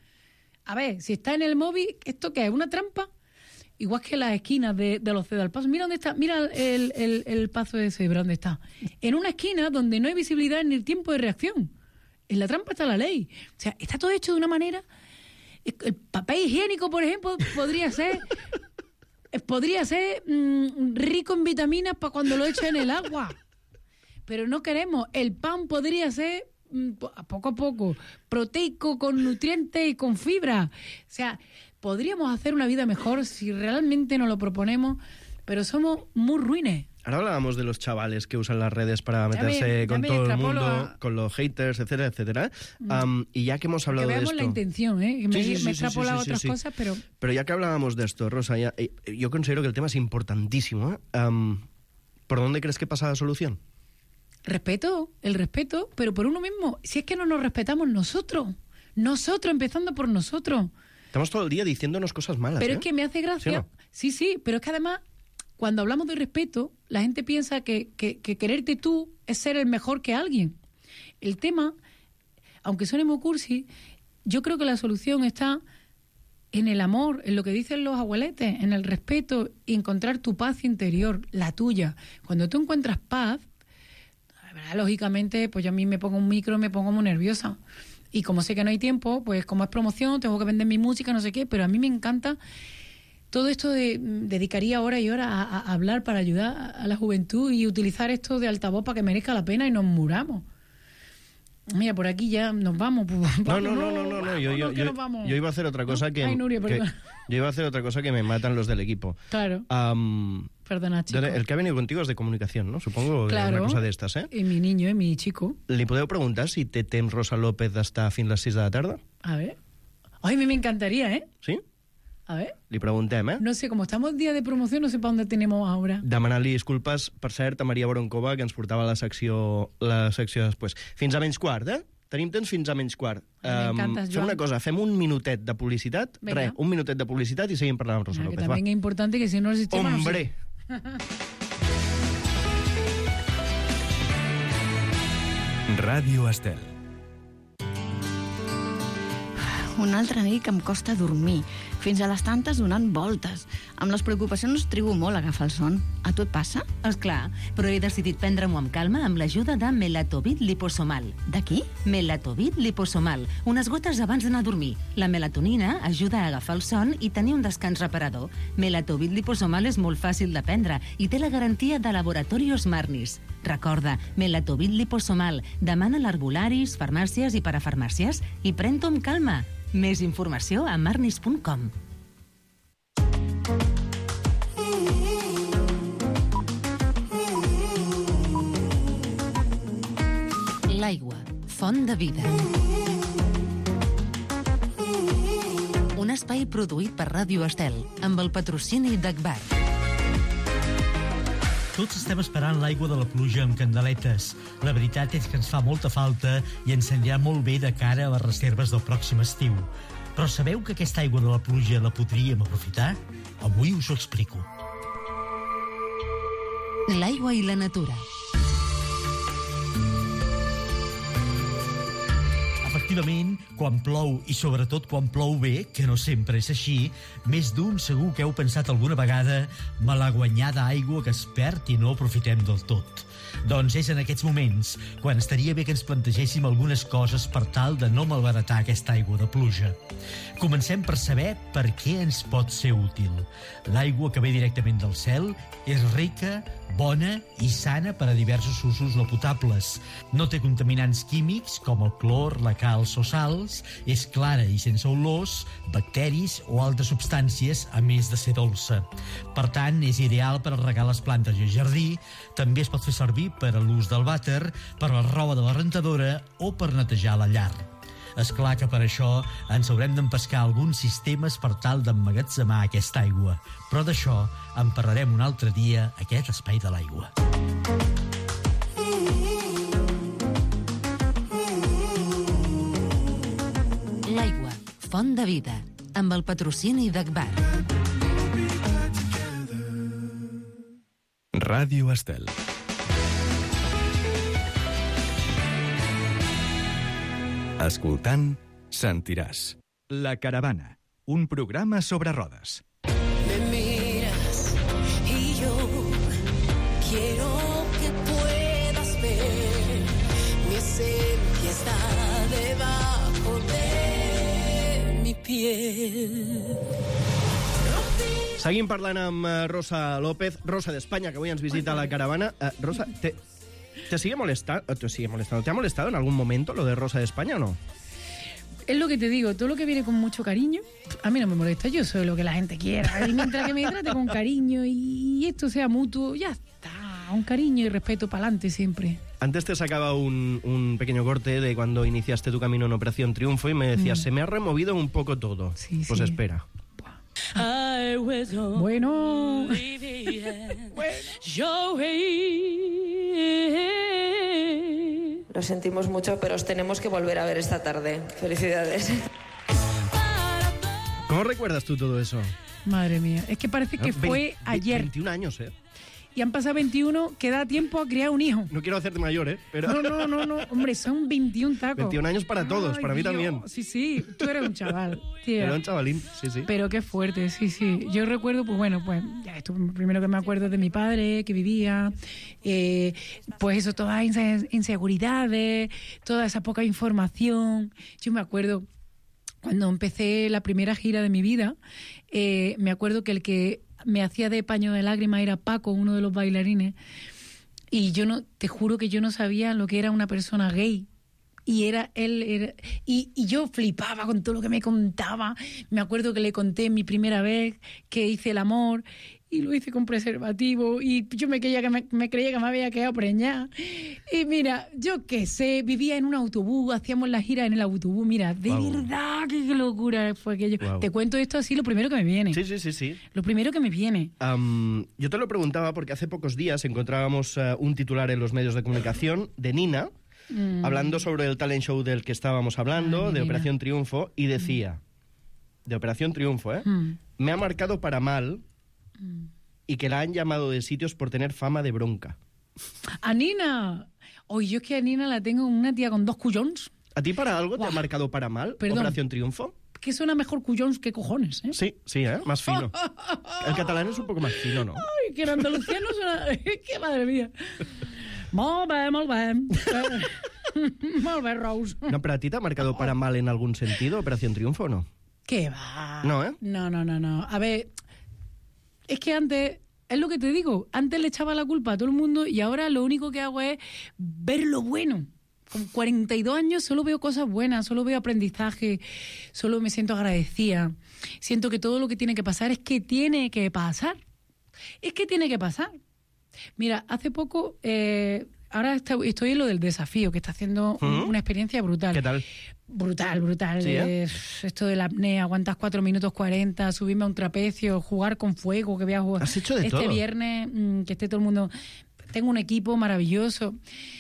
A ver, si está en el móvil, ¿esto qué es? ¿Una trampa? Igual que las esquinas de, de los ceda al paso. Mira dónde está, mira el, el, el paso de cebra, ¿dónde está? En una esquina donde no hay visibilidad ni el tiempo de reacción. En la trampa está la ley. O sea, está todo hecho de una manera... El papel higiénico, por ejemplo, podría ser... podría ser mmm, rico en vitaminas para cuando lo echen en el agua. Pero no queremos. El pan podría ser... a poco a poco, proteico, con nutrientes y con fibra. O sea, podríamos hacer una vida mejor si realmente nos lo proponemos, pero somos muy ruines. Ahora hablábamos de los chavales que usan las redes para meterse ya me, con ya todo el mundo, a... con los haters, etcétera, etcétera. Um, y ya que hemos hablado que de esto... veamos la intención, ¿eh? Que me, sí, sí, me he sí, extrapolado sí, sí, otras sí, cosas, pero... Pero ya que hablábamos de esto, Rosa, ya, eh, yo considero que el tema es importantísimo. ¿eh? Um, ¿Por dónde crees que pasa la solución? Respeto, el respeto, pero por uno mismo. Si es que no nos respetamos nosotros. Nosotros, empezando por nosotros. Estamos todo el día diciéndonos cosas malas. Pero ¿eh? es que me hace gracia... ¿Sí, no? sí, sí, pero es que además... Cuando hablamos de respeto, la gente piensa que, que, que quererte tú es ser el mejor que alguien. El tema, aunque suene muy cursi, yo creo que la solución está en el amor, en lo que dicen los abueletes, en el respeto y encontrar tu paz interior, la tuya. Cuando tú encuentras paz, lógicamente, pues yo a mí me pongo un micro, me pongo muy nerviosa. Y como sé que no hay tiempo, pues como es promoción, tengo que vender mi música, no sé qué, pero a mí me encanta... Todo esto de dedicaría horas y horas a, a, a hablar para ayudar a la juventud y utilizar esto de altavoz para que merezca la pena y nos muramos. Mira, por aquí ya nos vamos. Pues, no, no, no, no, no, no. Yo, yo, yo, yo iba a hacer otra cosa que, Ay, Nuria, que yo iba a hacer otra cosa que me matan los del equipo. Claro. Um, Perdona, chico. El que ha venido contigo es de comunicación, ¿no? Supongo que claro. una cosa d'estes, eh? I mi niño, eh, mi chico. Li podeu preguntar si té temps Rosa López d'estar fins les sis de la tarda? A ver. Ay, a mí me encantaría, ¿eh? Sí? A ver. Li preguntem, eh? No sé, como estamos día de promoción, no sé para dónde tenemos ahora. Demanant-li disculpes, per cert, a Maria Boronkova, que ens portava la secció, la secció després. Fins a menys quart, eh? Tenim temps fins a menys quart. M'encantes, um, Joan. Fem una cosa, fem un minutet de publicitat. Venga. Res, un minutet de publicitat i seguim parlant amb Rosa Ah, López. que también va. es importante que si no el sistema Hombre! no sé. Ràdio Estel. Una altra nit que em costa dormir, fins a les tantes donant voltes. Amb les preocupacions trigo molt a agafar el son. A tu et passa? Esclar, però he decidit prendre-m'ho amb calma amb l'ajuda de Melatovit liposomal. De qui? Melatovit liposomal, unes gotes abans d'anar a dormir. La melatonina ajuda a agafar el son i tenir un descans reparador. Melatovit liposomal és molt fàcil de prendre i té la garantia de Laboratorios Marnis. Recorda, Melatovit liposomal. Demana a l'herbolaris, farmàcies i parafarmàcies i pren-t'ho amb calma. Més informació a marnis punt com. L'aigua, font de vida. Un espai produït per Ràdio Estel, amb el patrocini d'Agbar. Tots estem esperant l'aigua de la pluja amb candeletes. La veritat és que ens fa molta falta i ens anirà molt bé de cara a les reserves del pròxim estiu. Però sabeu que aquesta aigua de la pluja la podríem aprofitar? Avui us ho explico. L'aigua i la natura. Efectivament, quan plou, i sobretot quan plou bé, que no sempre és així, més d'un segur que heu pensat alguna vegada malaguanyada aigua que es perd i no aprofitem del tot. Doncs és en aquests moments quan estaria bé que ens plantegéssim algunes coses per tal de no malbaratar aquesta aigua de pluja. Comencem per saber per què ens pot ser útil. L'aigua que ve directament del cel és rica, bona i sana per a diversos usos no potables. No té contaminants químics com el clor, la calç o sals, és clara i sense olors, bacteris o altres substàncies, a més de ser dolça. Per tant, és ideal per a regar les plantes i el jardí, també es pot fer servir per a l'ús del vàter, per a la roba de la rentadora o per netejar la llar. És clar que per això ens haurem d'empescar alguns sistemes per tal d'emmagatzemar aquesta aigua. Però d'això en parlarem un altre dia a aquest espai de l'aigua. L'aigua, font de vida, amb el patrocini d'Agbar. Ràdio Estel. Escoltant, sentiràs. La Caravana, un programa sobre rodes. Me miras y yo quiero que puedas ver mi esencia está debajo de mi piel. Seguim parlant amb uh, Rosa López, Rosa d'Espanya, que avui ens visita a la caravana. Uh, Rosa, te, te sigue molestando, te sigue molestando, ¿te ha molestado en algún momento lo de Rosa de España o no? Es lo que te digo, todo lo que viene con mucho cariño, a mí no me molesta, yo soy lo que la gente quiera. Y mientras que me trate con cariño y esto sea mutuo, ya está. Un cariño y respeto para adelante siempre. Antes te sacaba un, un pequeño corte de cuando iniciaste tu camino en Operación Triunfo y me decías, mm. se me ha removido un poco todo. Sí, pues sí. espera. Bueno. Bueno. Lo sentimos mucho, pero os tenemos que volver a ver esta tarde. Felicidades. ¿Cómo recuerdas tú todo eso? Madre mía, es que parece que fue veinte, ayer. veintiún años, ¿eh? Y han pasado veintiuno, que da tiempo a criar un hijo. No quiero hacerte mayor, ¿eh? Pero... No, no, no, no, hombre, son veintiún tacos. veintiún años para todos, Ay, para mí Dios. también. Sí, sí, tú eres un chaval, tía. Era un chavalín, sí, sí. Pero qué fuerte, sí, sí. Yo recuerdo, pues bueno, pues ya esto primero que me acuerdo de mi padre, que vivía, eh, pues eso, todas esas inseguridades, toda esa poca información. Yo me acuerdo, cuando empecé la primera gira de mi vida, eh, me acuerdo que el que me hacía de paño de lágrimas era Paco, uno de los bailarines, y yo no, te juro que yo no sabía lo que era una persona gay. Y era él, era, y, y yo flipaba con todo lo que me contaba. Me acuerdo que le conté mi primera vez que hice el amor y lo hice con preservativo y yo me creía que me, me creía que me había quedado preñada. Y mira, yo qué sé, vivía en un autobús, hacíamos la gira en el autobús. Mira, de wow. verdad, qué locura fue aquello. Wow. Te cuento esto así, lo primero que me viene. Sí, sí, sí, sí. Lo primero que me viene. Um, yo te lo preguntaba porque hace pocos días encontrábamos uh, un titular en los medios de comunicación de Nina, Mm. hablando sobre el talent show del que estábamos hablando, Ay, de Operación Triunfo, y decía, mm. de Operación Triunfo, ¿eh? Mm. Me ha marcado para mal mm. y que la han llamado de sitios por tener fama de bronca. ¡A Nina! Oye, yo es que a Nina la tengo una tía con dos cuyons. ¿A ti para algo Guau. te ha marcado para mal, Perdón. Operación Triunfo? Que suena mejor cuyons que cojones, ¿eh? Sí, sí, ¿eh? Más fino. El catalán es un poco más fino, ¿no? Ay, que en andalucía no suena... ¡Qué madre mía! Molt bé, molt bé. Molt bé, Rose. No, pero a ti te ha marcado para mal en algún sentido Operación Triunfo o no? ¿Qué va? No, ¿eh? No, no, no, no. A ver, es que antes, es lo que te digo, antes le echaba la culpa a todo el mundo y ahora lo único que hago es ver lo bueno. Con cuarenta y dos años solo veo cosas buenas, solo veo aprendizaje, solo me siento agradecida. Siento que todo lo que tiene que pasar es que tiene que pasar. Es que tiene que pasar. Mira, hace poco, eh, ahora está, estoy en lo del desafío, que está haciendo ¿Mm? una experiencia brutal. ¿Qué tal? Brutal, brutal. ¿Sí, eh? eh, esto de la apnea, aguantas cuatro minutos cuarenta, subirme a un trapecio, jugar con fuego, que voy a jugar. ¿Has hecho de este todo? viernes, mmm, que esté todo el mundo... Tengo un equipo maravilloso.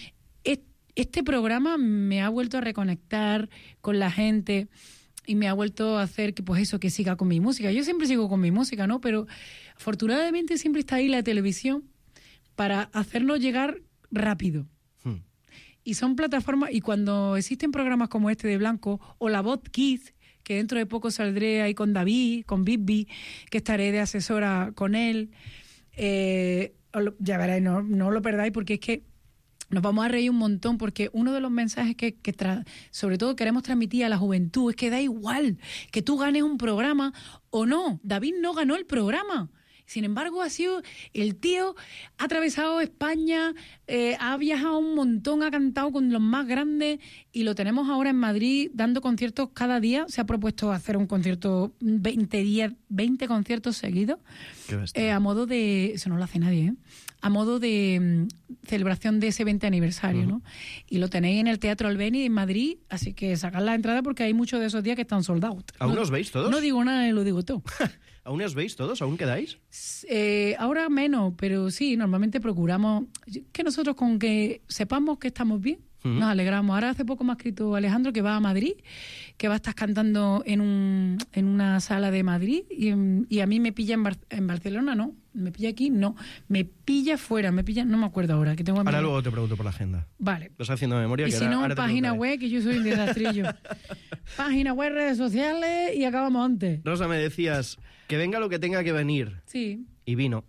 Este programa me ha vuelto a reconectar con la gente y me ha vuelto a hacer que, pues eso, que siga con mi música. Yo siempre sigo con mi música, ¿no? Pero afortunadamente siempre está ahí la televisión para hacernos llegar rápido. Hmm. Y son plataformas, y cuando existen programas como este de Blanco, o La Voz Kids, que dentro de poco saldré ahí con David, con Bibi, que estaré de asesora con él, eh, ya veréis, no, no lo perdáis, porque es que nos vamos a reír un montón, porque uno de los mensajes que, que tra- sobre todo queremos transmitir a la juventud es que da igual que tú ganes un programa o no. David no ganó el programa. Sin embargo, ha sido el tío, ha atravesado España, eh, ha viajado un montón, ha cantado con los más grandes y lo tenemos ahora en Madrid dando conciertos cada día. Se ha propuesto hacer un concierto veinte días, veinte conciertos seguidos, eh, a modo de, eso no lo hace nadie, ¿eh? A modo de mm, celebración de ese veinte aniversario, uh-huh. ¿no? Y lo tenéis en el Teatro Albéniz en Madrid, así que sacad la entrada porque hay muchos de esos días que están sold out. ¿Aún no, os veis todos? No digo nada, lo digo todo. ¿Aún os veis todos? ¿Aún quedáis? Eh, ahora menos, pero sí, normalmente procuramos que nosotros con que sepamos que estamos bien, uh-huh. nos alegramos. Ahora hace poco me ha escrito Alejandro que va a Madrid, que va a estar cantando en un en una sala de Madrid y, y a mí me pilla en, Bar- en Barcelona, ¿no? Me pilla aquí, no. Me pilla fuera, me pilla, no me acuerdo ahora. Que tengo ahora memoria. luego te pregunto por la agenda. Vale. Lo estoy haciendo de memoria. Y que si ahora, no, ahora te página preguntaré. web, que yo soy un desastrillo. Página web, redes sociales y acabamos antes. Rosa, me decías que venga lo que tenga que venir. Sí. Y vino.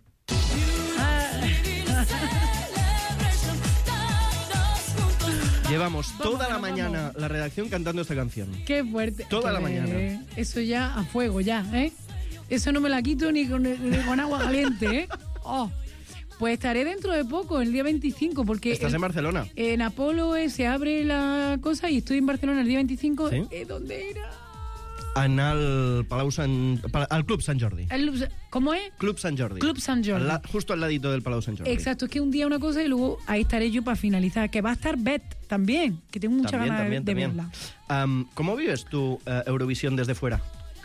Llevamos toda Vamos, la vamos. mañana la redacción cantando esta canción. Qué fuerte. Toda la Eh, mañana. Eso ya a fuego, ya, ¿eh? Eso no me la quito ni con, ni con agua caliente, ¿eh? Oh. Pues estaré dentro de poco, el día veinticinco, porque... ¿Estás el- en Barcelona? En Apolo eh, se abre la cosa y estoy en Barcelona el día veinticinco. ¿Sí? Eh, ¿Dónde era? En el Palau Sant... Pala- al Club Sant Jordi. El- ¿Cómo es? Club Sant Jordi. Club Sant Jordi. Al la- justo al ladito del Palau Sant Jordi. Exacto, es que un día una cosa y luego ahí estaré yo para finalizar. Que va a estar Beth también, que tengo mucha También, ganas de- también, de, también. verla. Am, ¿Cómo vives tu eh, Eurovisión desde fuera?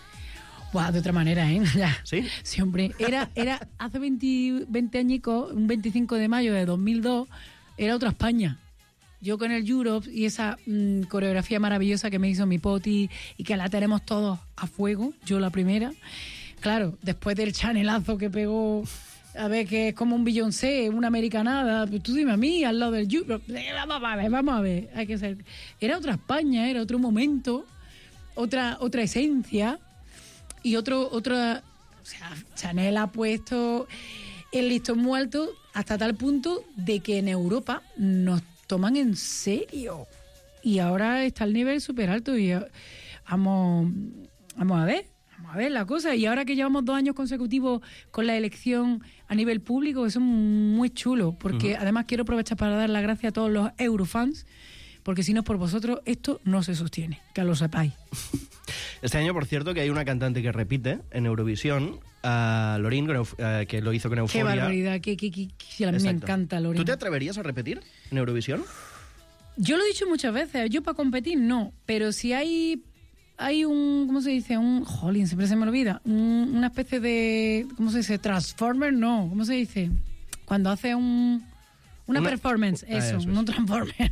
Buah, de otra manera, ¿eh? Ya. ¿Sí? Sí, hombre. Era, era hace veinte, veinte añicos, un veinticinco de mayo de dos mil dos, era otra España. Yo con el Europe y esa mm, coreografía maravillosa que me hizo mi poti y que la tenemos todos a fuego, yo la primera. Claro, después del chanelazo que pegó, a ver, que es como un Beyoncé, una americanada, pues tú dime a mí, al lado del Europe. Eh, Vamos a ver, vamos a ver. Hay que ser. Era otra España, era otro momento, otra, otra esencia. Y otro, otra, o sea, Chanel ha puesto el listón muy alto hasta tal punto de que en Europa nos toman en serio. Y ahora está el nivel súper alto y eh, vamos, vamos a ver, vamos a ver la cosa. Y ahora que llevamos dos años consecutivos con la elección a nivel público, eso es muy chulo, porque uh-huh. además quiero aprovechar para dar las gracias a todos los Eurofans, porque si no es por vosotros, esto no se sostiene, que lo sepáis. Este año, por cierto, que hay una cantante que repite en Eurovisión, uh, Lorín, con Euf- uh, que lo hizo con Euforia. Qué barbaridad, que, que, que, que a mí me Exacto. encanta Lorín. ¿Tú te atreverías a repetir en Eurovisión? Yo lo he dicho muchas veces, yo para competir no, pero si hay hay un, ¿cómo se dice? Un, jolín, siempre se me olvida, un, una especie de, ¿cómo se dice? Transformer, no, ¿cómo se dice? Cuando hace un, una, Una- performance, Ah, eso, eso no es. un transformer.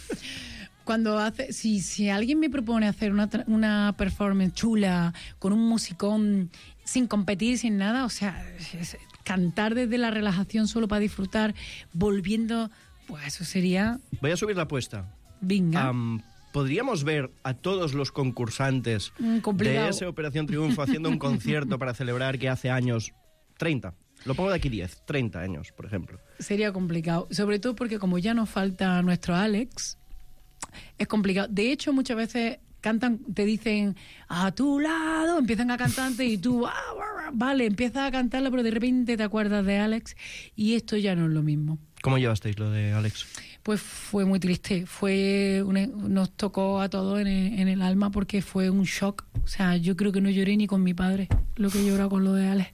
Cuando hace, si, si alguien me propone hacer una, tra- una performance chula, con un musicón, sin competir, sin nada, o sea, es- cantar desde la relajación solo para disfrutar, volviendo, pues eso sería, Voy a subir la apuesta. venga. Am, ¿Podríamos ver a todos los concursantes Mm, complicado. de ese Operación Triunfo haciendo un concierto para celebrar que hace años, treinta, lo pongo de aquí diez, treinta años, por ejemplo? Sería complicado, sobre todo porque como ya nos falta nuestro Alex, es complicado. De hecho, muchas veces cantan, te dicen a tu lado, empiezan a cantarte y tú, ah, vale, empiezas a cantarla, pero de repente te acuerdas de Alex y esto ya no es lo mismo. ¿Cómo llevasteis lo de Alex? Pues fue muy triste, fue una- nos tocó a todos en el, en el alma porque fue un shock. O sea, yo creo que no lloré ni con mi padre lo que lloró con lo de Alex.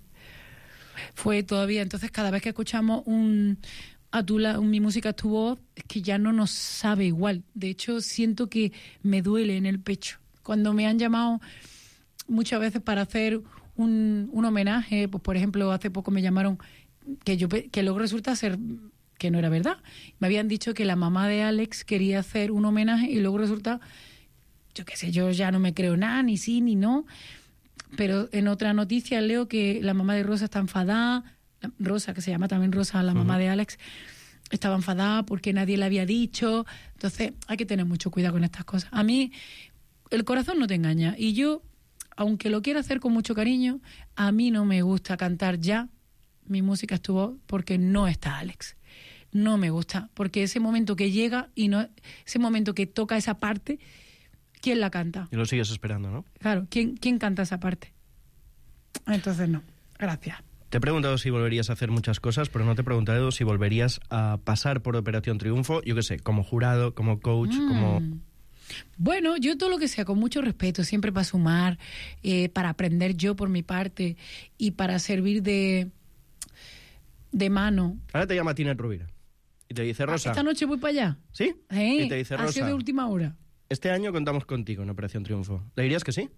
Fue todavía, entonces cada vez que escuchamos un a tu la- mi música, tu voz, es que ya no nos sabe igual. De hecho, siento que me duele en el pecho. Cuando me han llamado muchas veces para hacer un, un homenaje, pues por ejemplo, hace poco me llamaron, que yo pe- que luego resulta ser que no era verdad. Me habían dicho que la mamá de Alex quería hacer un homenaje y luego resulta, yo qué sé, yo ya no me creo nada, ni sí, ni no. Pero en otra noticia leo que la mamá de Rosa está enfadada, Rosa, que se llama también Rosa, la mamá Ujú. de Alex, estaba enfadada porque nadie le había dicho. Entonces hay que tener mucho cuidado con estas cosas. A mí el corazón no te engaña y yo, aunque lo quiera hacer con mucho cariño, a mí no me gusta cantar ya mi música, es tu voz, porque no está Alex. No me gusta, porque ese momento que llega y no, ese momento que toca esa parte, ¿quién la canta? Y lo sigues esperando, ¿no? Claro, ¿quién, quién canta esa parte? Entonces no, gracias. Te he preguntado si volverías a hacer muchas cosas, pero no te he preguntado si volverías a pasar por Operación Triunfo, yo qué sé, como jurado, como coach, Mm. como... Bueno, yo todo lo que sea, con mucho respeto, siempre para sumar, eh, para aprender yo por mi parte y para servir de, de mano. Ahora te llama Tinet Rovira y te dice, Rosa... Esta noche voy para allá. ¿Sí? Sí, Y te dice, ha Rosa, sido de última hora. este año contamos contigo en Operación Triunfo. ¿Le dirías que sí?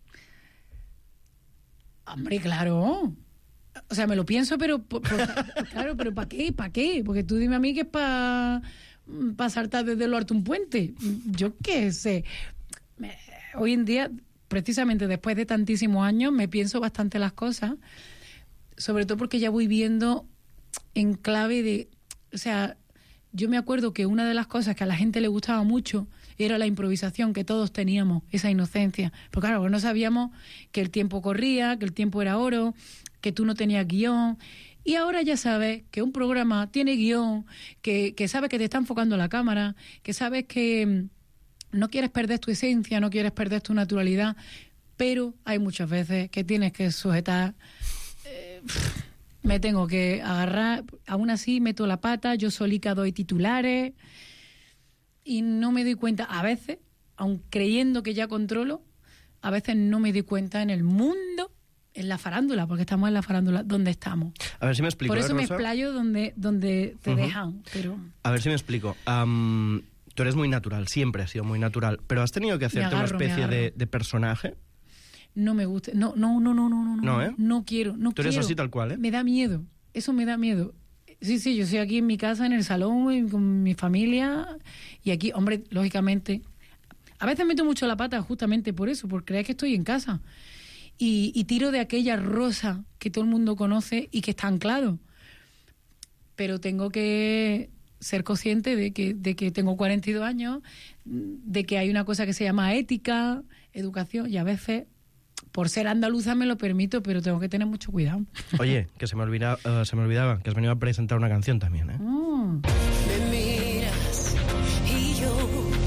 Hombre, claro. O sea, me lo pienso, pero... por- por- claro, pero ¿para qué? ¿Para qué? Porque tú dime a mí que es para pa saltar desde lo alto un puente. Yo qué sé. Me- Hoy en día, precisamente después de tantísimos años, me pienso bastante las cosas. Sobre todo porque ya voy viendo en clave de... O sea, yo me acuerdo que una de las cosas que a la gente le gustaba mucho era la improvisación, que todos teníamos, esa inocencia. Porque claro, no sabíamos que el tiempo corría, que el tiempo era oro, que tú no tenías guión. Y ahora ya sabes que un programa tiene guión, que, que sabes que te está enfocando la cámara, que sabes que mm, no quieres perder tu esencia, no quieres perder tu naturalidad, pero hay muchas veces que tienes que sujetar... eh, me tengo que agarrar, aún así meto la pata, yo solica doy titulares y no me doy cuenta, a veces, aun creyendo que ya controlo, a veces no me doy cuenta en el mundo, en la farándula, porque estamos en la farándula, donde estamos. A ver si me explico. Por eso ¿eh, me Rosa? explayo donde, donde te Ujú. dejan, pero A ver si me explico. Am, tú eres muy natural, siempre has sido muy natural, pero has tenido que hacerte agarro, una me especie de, agarro. de personaje. no me gusta. No, no, no, no, no, no, No, ¿eh? no quiero, no Tú eres quiero. así tal cual, ¿eh? Me da miedo, eso me da miedo. Sí, sí, yo estoy aquí en mi casa, en el salón, y con mi familia, y aquí, hombre, lógicamente, a veces meto mucho la pata justamente por eso, por creer que estoy en casa. Y, y tiro de aquella rosa que todo el mundo conoce y que está anclado. Pero tengo que ser consciente de que, de que tengo cuarenta y dos años, de que hay una cosa que se llama ética, educación, y a veces, por ser andaluza me lo permito, pero tengo que tener mucho cuidado. Oye, que se me, olvida, eh, se me olvidaba, que has venido a presentar una canción también, ¿eh? Mm. Me miras y yo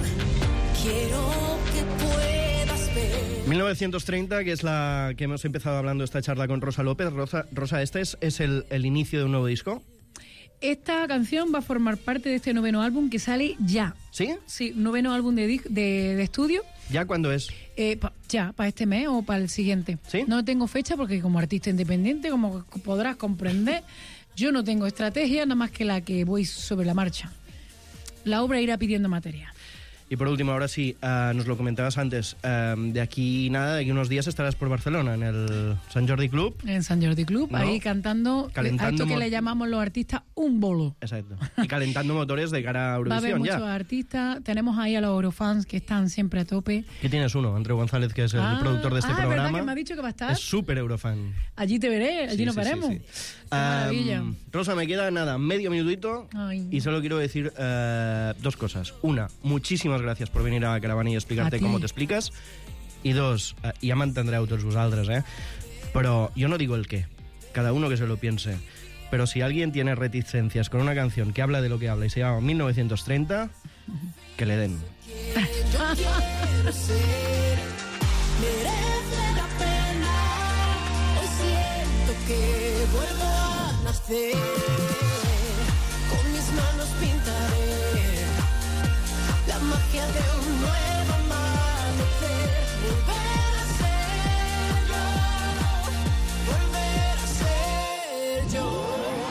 quiero que puedas ver. mil novecientos treinta, que es la que hemos empezado hablando esta charla con Rosa López. Rosa, Rosa ¿este es, es el, el inicio de un nuevo disco? Esta canción va a formar parte de este noveno álbum que sale ya. ¿Sí? Sí, noveno álbum de, dis- de, de estudio. ¿Ya cuándo es? Eh, pa- ya, para este mes o para el siguiente. ¿Sí? No tengo fecha porque como artista independiente, como podrás comprender, yo no tengo estrategia nada más que la que voy sobre la marcha. La obra irá pidiendo material. Y por último, ahora sí, uh, nos lo comentabas antes, uh, de aquí nada, de aquí unos días estarás por Barcelona, en el Sant Jordi Club. En Sant Jordi Club, ¿No? ahí cantando Calentando a esto que mo- le llamamos los artistas un bolo. Exacto. Y calentando motores de cara a Va a haber Eurovisión muchos ya. artistas, tenemos ahí a los Eurofans que están siempre a tope. Aquí tienes uno, Andreu González, que es el Ah, productor de este ah, es verdad programa. que me ha dicho que va a estar. Es súper eurofan. Allí te veré, allí Sí, nos sí, sí, veremos. sí. Qué maravilla. Um, Rosa, me queda nada, medio minutito. Ay. Y solo quiero decir eh, dos cosas. Una, muchísimas gracias por venir a Caravana y explicarte A ti. cómo te explicas. Y dos, eh, ja m'entendreu tots vosaltres, eh? Pero yo no digo el qué. Cada uno que se lo piense. Pero si alguien tiene reticencias con una canción que habla de lo que habla y se llama mil novecientos treinta, que le den. Yo quiero ser, merece la pena. Hoy siento que vuelvo a nacer. Con mis manos pintaré la magia de un nuevo amanecer. Volver a ser yo, volver a ser yo.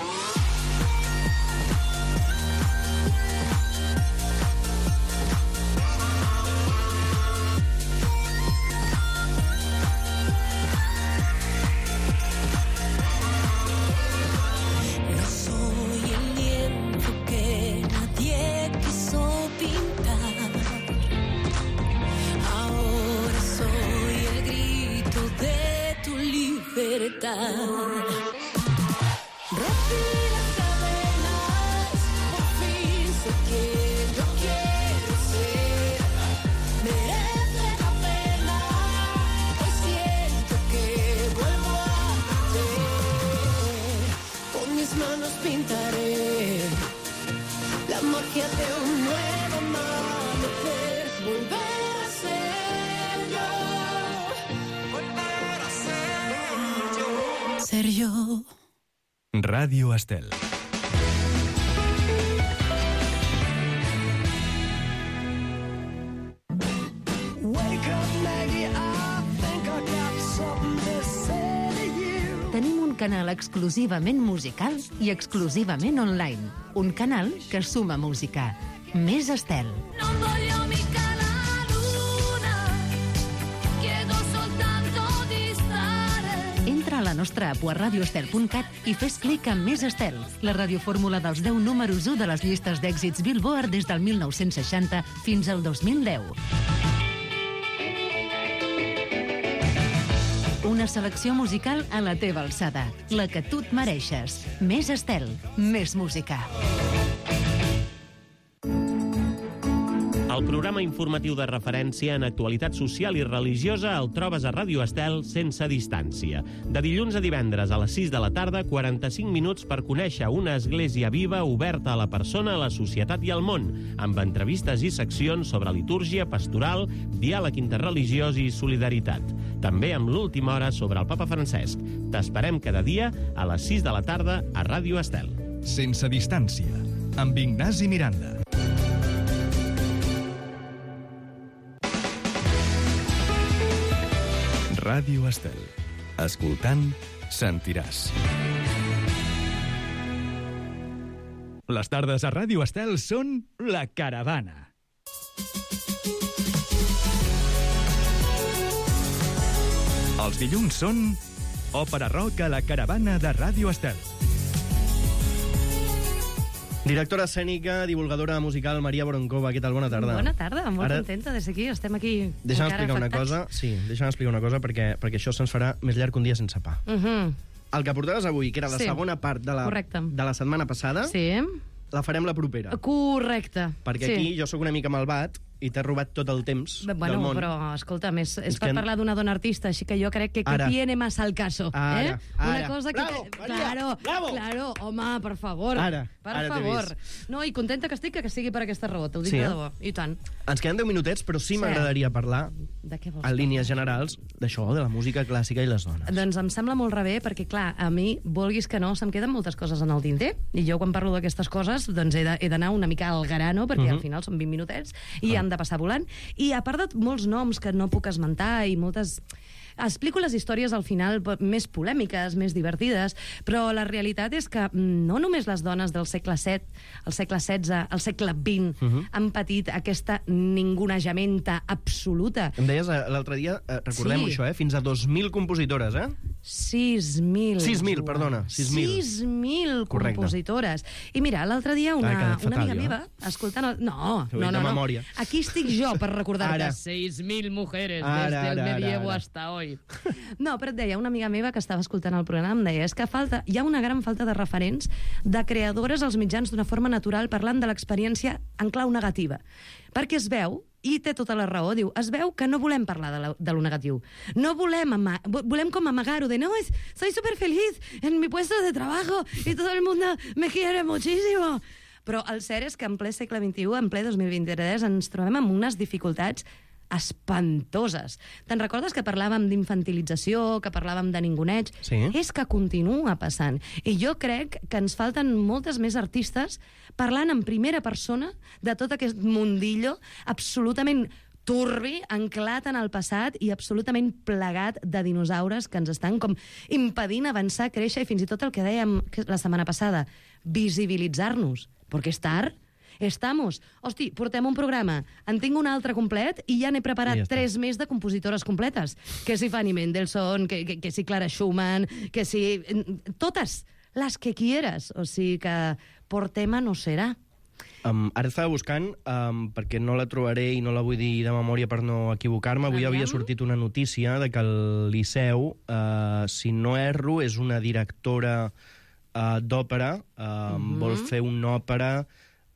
No soy el lienzo que nadie quiso pintar. Ahora soy el grito de tu libertad. Rompí las cadenas, ser yo. Ràdio Estel. Tenim un canal exclusivament musical i exclusivament online. Un canal que suma música. Més Estel. Non voglio mica la luna, chiedo soltanto di stare. Entra a la nostra app a radioestel punt cat i fes clic en Més Estel, la radiofórmula dels deu números u de les llistes d'èxits Billboard des del mil nou-cents seixanta fins al dos mil deu. Una selecció musical a la teva alçada, la que tu et mereixes. Més Estel, més música. El programa informatiu de referència en actualitat social i religiosa el trobes a Ràdio Estel sense distància. De dilluns a divendres a les sis de la tarda, quaranta-cinc minuts per conèixer una església viva oberta a la persona, a la societat i al món, amb entrevistes i seccions sobre litúrgia, pastoral, diàleg interreligiós i solidaritat. També amb l'última hora sobre el Papa Francesc. T'esperem cada dia a les sis de la tarda a Ràdio Estel. Sense distància, amb Ignasi Miranda. Ràdio Estel. Escoltant, sentiràs. Les tardes a Ràdio Estel són La Caravana. Els dilluns són Òpera Rock a La Caravana de Ràdio Estel. Directora escènica, divulgadora musical, Maria Boronkova. Què tal? Bona tarda. Bona tarda, molt Ara... contenta de ser aquí. Estem aquí Deixa'm encara explicar una afectats. cosa. Sí, deixa'm explicar una cosa perquè, perquè això se'ns farà més llarg que un dia sense pa. Uh -huh. El que portaves avui, que era la Sí. segona part de la, Correcte. de la setmana passada, Sí. la farem la propera. Correcte. Perquè sí. aquí jo sóc una mica malvat i t'he robat tot el temps Bueno, del món. però, escolta, és, és És per que- parlar d'una dona artista, així que jo crec que, que Ara. tiene más al caso. Ara, eh? Una ara. cosa que... Bravo, Maria, claro, bravo. claro, home, per favor. Ara, per ara t'he favor. vist. No, i contenta que estic que, que sigui per aquesta raó, t'ho dic Sí, de eh? debò. I tant. Ens queden deu minutets, però sí, Sí. m'agradaria parlar, De què vols en línies generals, d'això, de la música clàssica i les dones. Doncs em sembla molt rebé, perquè, clar, a mi, vulguis que no, se'm queden moltes coses en el tinter, i jo, quan parlo d'aquestes coses, doncs he de- he d'anar una mica al grano, perquè Mhm. al final són vint minutets, i han de passar volant. I a part de molts noms que no puc esmentar, i moltes... Explico les històries al final p- més polèmiques, més divertides, però la realitat és que mm, no només les dones del segle set, el segle setze, el segle vint, Mhm. han patit aquesta ningunejamenta absoluta. Em deies eh, l'altre dia, eh, recordem-ho Sí. això, eh? Fins a dos mil compositores, eh? sis mil. sis mil, Joan. perdona, sis mil. sis mil Correcte. compositores. I mira, l'altre dia Ah, he una, quedat una fatal, amiga jo, eh? meva, escoltant... El... No, Ho he dit no, no, de no. memòria. Aquí estic jo per recordar-te. Ara. seis mil mujeres Ara, desde el ara, ara, medievo ara. hasta hoy. No, però et deia, una amiga meva que estava escoltant el programa em deia, és que falta, hi ha una gran falta de referents de creadores als mitjans d'una forma natural parlant de l'experiència en clau negativa. Perquè es veu, i té tota la raó, diu, es veu que no volem parlar de, la, de lo negatiu. No volem, ama vo- volem com amagar-ho de, no, es, soy súper feliz en mi puesto de trabajo y todo el mundo me quiere muchísimo. Però el cert és que en ple segle vint-i-u, en ple dos mil vint-i-tres, ens trobem amb unes dificultats espantoses. Te'n recordes que parlàvem d'infantilització, que parlàvem de ninguneig? Sí. És que continua passant. I jo crec que ens falten moltes més artistes parlant en primera persona de tot aquest mundillo absolutament turbi, anclat en el passat i absolutament plegat de dinosaures que ens estan com impedint avançar, créixer i fins i tot el que dèiem la setmana passada, visibilitzar-nos. Perquè és tard. Estamos. Hosti, portem un programa, en tinc un altre complet i ja n'he preparat I ja està. tres més de compositores completes. Que si Fanny Mendelssohn, que, que, que si Clara Schumann, que si... Totes, les que quieras. O sigui que por tema no serà. Um, ara estava buscant, um, perquè no la trobaré i no la vull dir de memòria per no equivocar-me. Avui Aviam. havia sortit una notícia de que el Liceu, uh, si no erro, és una directora uh, d'òpera, um, Mhm. vol fer una òpera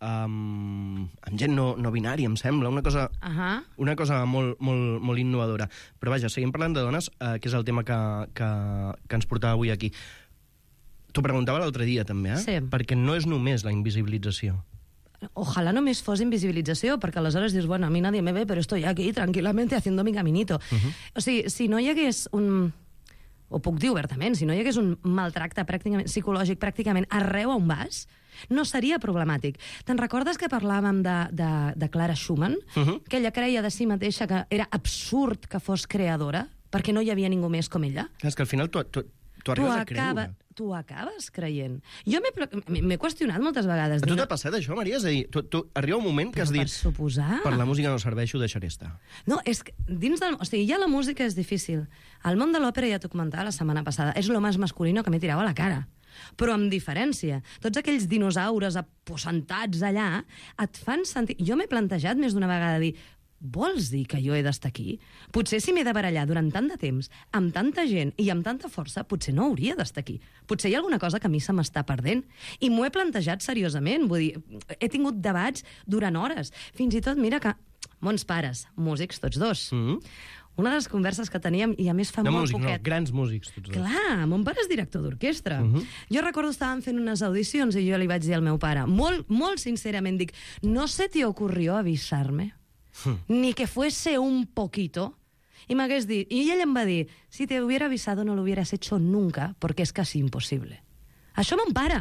um, amb gent no, no binària, em sembla, una cosa... Ahà. Una cosa molt, molt, molt innovadora. Però vaja, seguim parlant de dones, eh, que és el tema que, que, que ens portava avui aquí. T'ho preguntava l'altre dia, també, eh? Sí. Perquè no és només la invisibilització. Ojalá només fos invisibilització, perquè aleshores dius, bueno, a mi nadie me ve, pero estoy aquí tranquilamente haciendo mi caminito. Uh-huh. O sigui, si no hi hagués un, ho puc dir obertament, si no hi hagués un maltracte pràcticament psicològic pràcticament arreu on vas, no seria problemàtic. Te'n recordes que parlàvem de, de, de Clara Schumann? Uh-huh. Que ella creia de si mateixa que era absurd que fos creadora, perquè no hi havia ningú més com ella? És que al final tu, tu, tu arribes a creure. Tu acabes creient. Jo m'he qüestionat moltes vegades. A tu t'ha passat això, Maria? És a dir, tu, tu arriba un moment que has dit... Per suposar. Per la música no serveixo, deixaré estar. No, és que dins del... O sigui, ja la música és difícil. El món de l'òpera, ja t'ho comentava la setmana passada, és lo més masculino que m'he tirat a la cara. Però amb diferència. Tots aquells dinosaures aposentats allà et fan sentir... Jo m'he plantejat més d'una vegada dir... Vols dir que jo he d'estar aquí? Potser si m'he de barallar durant tant de temps, amb tanta gent i amb tanta força, potser no hauria d'estar aquí. Potser hi ha alguna cosa que a mi se m'està perdent. I m'ho he plantejat seriosament. Vull dir, he tingut debats durant hores. Fins i tot, mira que... Mons pares, músics tots dos. Mm-hmm. Una de les converses que teníem, i a més fa no molt músic, poquet... No, grans músics tots dos. Clar, mon pare és director d'orquestra. Uh-huh. Jo recordo estàvem fent unes audicions i jo li vaig dir al meu pare, molt, molt sincerament, dic, no se te ocurrió avisar-me? Ni que fuese un poquito. Y me hagués dit, y ella em va dir, si te hubiera avisado no lo hubieras hecho nunca, porque es casi imposible. Això mon pare.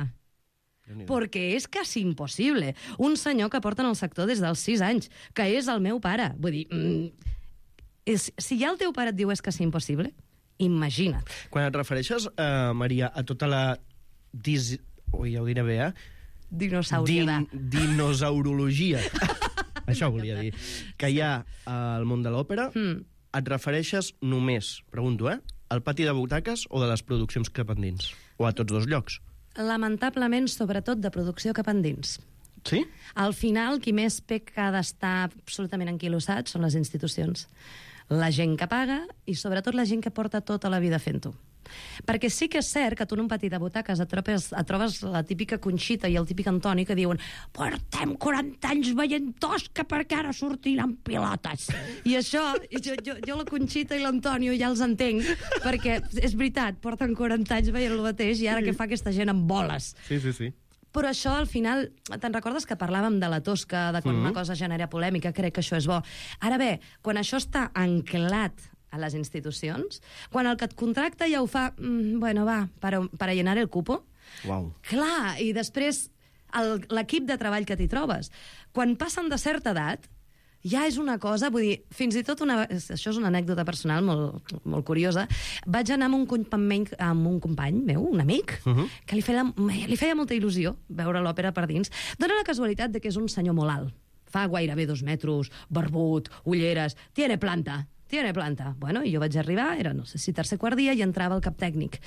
Perquè és quasi impossible. Un senyor que porta en el sector des dels sis anys, que és el meu pare. Vull dir, mm, és, si ja el teu pare et diu és quasi impossible, imagina't. Quan et refereixes, uh, Maria, a tota la... Dis... Ui, ja ho diré bé, eh? Dinosauriada. Din, dinosaurologia. Això volia dir. Que hi ha al món de l'òpera, mm. et refereixes només, pregunto, eh? Al pati de butaques o de les produccions cap endins? O a tots dos llocs? Lamentablement, sobretot de producció cap endins. Sí? Al final, qui més peca d'estar absolutament enquilossat són les institucions. La gent que paga i, sobretot, la gent que porta tota la vida fent-ho. Perquè sí que és cert que tu en un pati de butaques et trobes, et trobes la típica Conxita i el típic Antoni que diuen portem quaranta anys veient Tosca perquè ara sortiran pilotes. I això, jo, jo, jo la Conxita i l'Antonio ja els entenc, perquè és veritat, porten quaranta anys veient el mateix i ara què fa aquesta gent amb boles? Sí, sí, sí. Però això, al final, te'n recordes que parlàvem de la Tosca, de quan mm-hmm. una cosa genera polèmica, crec que això és bo. Ara bé, quan això està anclat a les institucions, quan el que et contracta ja ho fa, mm, bueno, va, para, para llenar el cupo. Wow. Clar, i després l'equip de treball que t'hi trobes. Quan passen de certa edat, ja és una cosa, vull dir, fins i tot una... Això és una anècdota personal molt, molt curiosa. Vaig anar amb un, company, amb un company meu, un amic, uh-huh. que li feia, li feia molta il·lusió veure l'òpera per dins. Dóna la casualitat de que és un senyor molt alt. Fa gairebé dos metres, barbut, ulleres, tiene planta. Tiene planta. Bueno, i jo vaig arribar, era, no sé si tercer quart dia, i entrava el cap tècnic.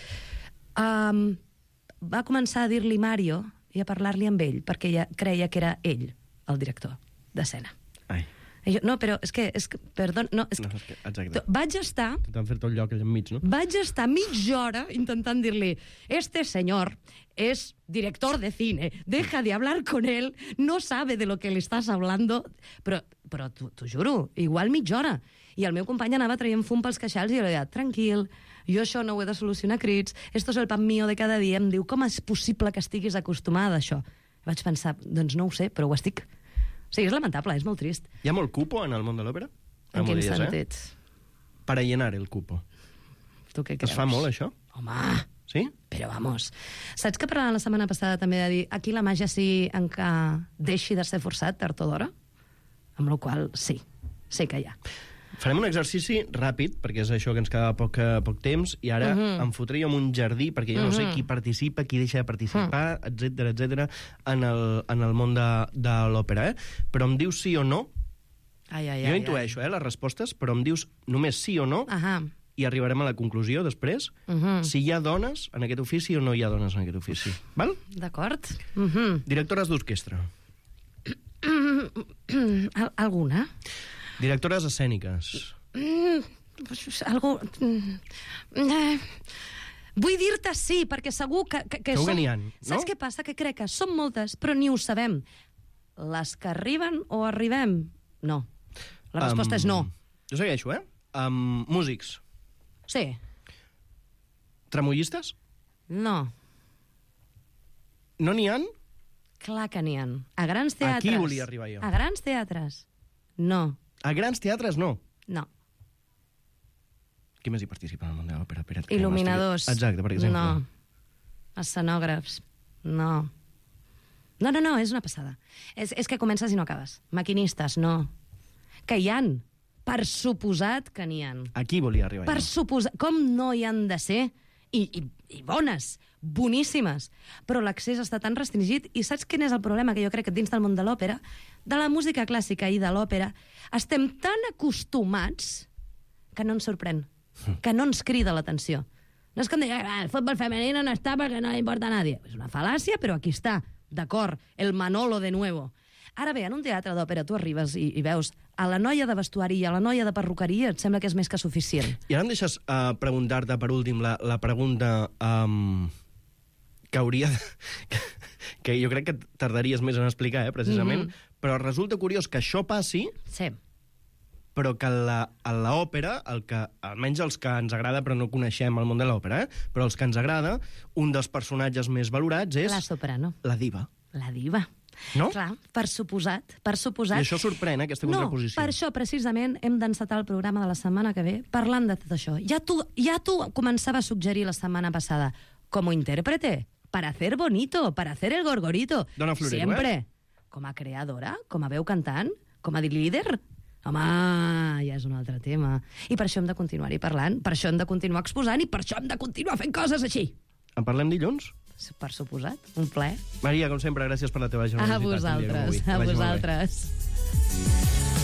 Um, va començar a dir-li Mario i a parlar-li amb ell, perquè ella creia que era ell, el director d'escena. Ai. I jo, no, però és que... És que perdó, no, és que, no, és que exacte. Vaig estar... T'han fet tot lloc allà enmig, no? Vaig estar mitja hora intentant dir-li este senyor es director de cine, deja de hablar con él, no sabe de lo que le estás hablando... Però, però t'ho juro, igual mitja hora. I el meu company anava traient fum pels queixals i jo li deia, tranquil, jo això no ho he de solucionar a crits, esto és el pan mío de cada dia. Em diu, com és possible que estiguis acostumada a això? Vaig pensar, doncs no ho sé, però ho estic. O sigui, és lamentable, és molt trist. Hi ha molt cupo en el món de l'òpera? En quin dies, sentit? Eh? Para llenar el cupo. Tu què creus? Es fa molt, això? Home! Sí? Però vamos. Saps que parlàvem la setmana passada també de dir aquí la màgia sí en què deixi de ser forçat tard o d'hora? Amb la qual sí, sí que hi ha. Farem un exercici ràpid, perquè és això que ens quedava poc, poc temps, i ara uh-huh. em fotria en un jardí, perquè jo no sé qui participa, qui deixa de participar, uh-huh. etcètera, etcètera, en el, en el món de, de l'òpera, eh? Però em dius sí o no. Ai, ai, jo ai, intueixo, ai. eh, les respostes, però em dius només sí o no, uh-huh. i arribarem a la conclusió després, uh-huh. si hi ha dones en aquest ofici o no hi ha dones en aquest ofici. Val? D'acord. Uh-huh. Directores d'orquestra. Alguna? Directores escèniques. Mm, algú... Mm, vull dir-te sí, perquè segur que... que, que segur som... que n'hi ha, no? Saps què passa? Que crec que són moltes, però ni ho sabem. Les que arriben o arribem? No. La resposta um, és no. Jo segueixo, eh? Um, músics. Sí. Tremollistes? No. No n'hi ha? Clar que n'hi ha. A grans teatres... Aquí volia arribar jo. A grans teatres? No. A grans teatres, no? No. Qui més hi participa en el món de l'òpera? Espera't, que Il·luminadors. m'estic- Exacte, per exemple. No. Escenògrafs. No. No, no, no, és una passada. És, és que comences i no acabes. Maquinistes, no. Que hi han. Per suposat que n'hi han. Aquí volia arribar. Per jo. suposat... Com no hi han de ser? I, i, i bones, boníssimes. Però l'accés està tan restringit i saps quin és el problema? Que jo crec que dins del món de l'òpera, de la música clàssica i de l'òpera, estem tan acostumats que no ens sorprèn, que no ens crida l'atenció. No és com dir, ah, el futbol femení no està perquè no li importa a nadie. És una fal·làcia, però aquí està. D'acord, el Manolo de nuevo. Ara bé, en un teatre d'òpera tu arribes i, i veus a la noia de vestuari i a la noia de perruqueria, et sembla que és més que suficient. I ara em deixes uh, preguntar-te, per últim, la, la pregunta um, que hauria de... que jo crec que tardaries més en explicar, eh, precisament, mm-hmm. però resulta curiós que això passi, sí. però que la, a l'òpera, el que, almenys els que ens agrada, però no coneixem el món de l'òpera, eh, però els que ens agrada, un dels personatges més valorats és... La soprano. La diva. La diva. No? Clar, per suposat, per suposat. I això sorprèn, eh, aquesta no, contraposició. Per això, precisament, hem d'encetar el programa de la setmana que ve parlant de tot això. Ja tu, ja tu començava a suggerir la setmana passada, como intérprete, para hacer bonito, para hacer el gorgorito. Dona Florero, Siempre. eh? Com a creadora, com a veu cantant, com a líder. Home, ja és un altre tema. I per això hem de continuar-hi parlant, per això hem de continuar exposant i per això hem de continuar fent coses així. En parlem dilluns? Per suposat, un plaer. Maria, com sempre, gràcies per la teva generositat. A vosaltres, a vosaltres.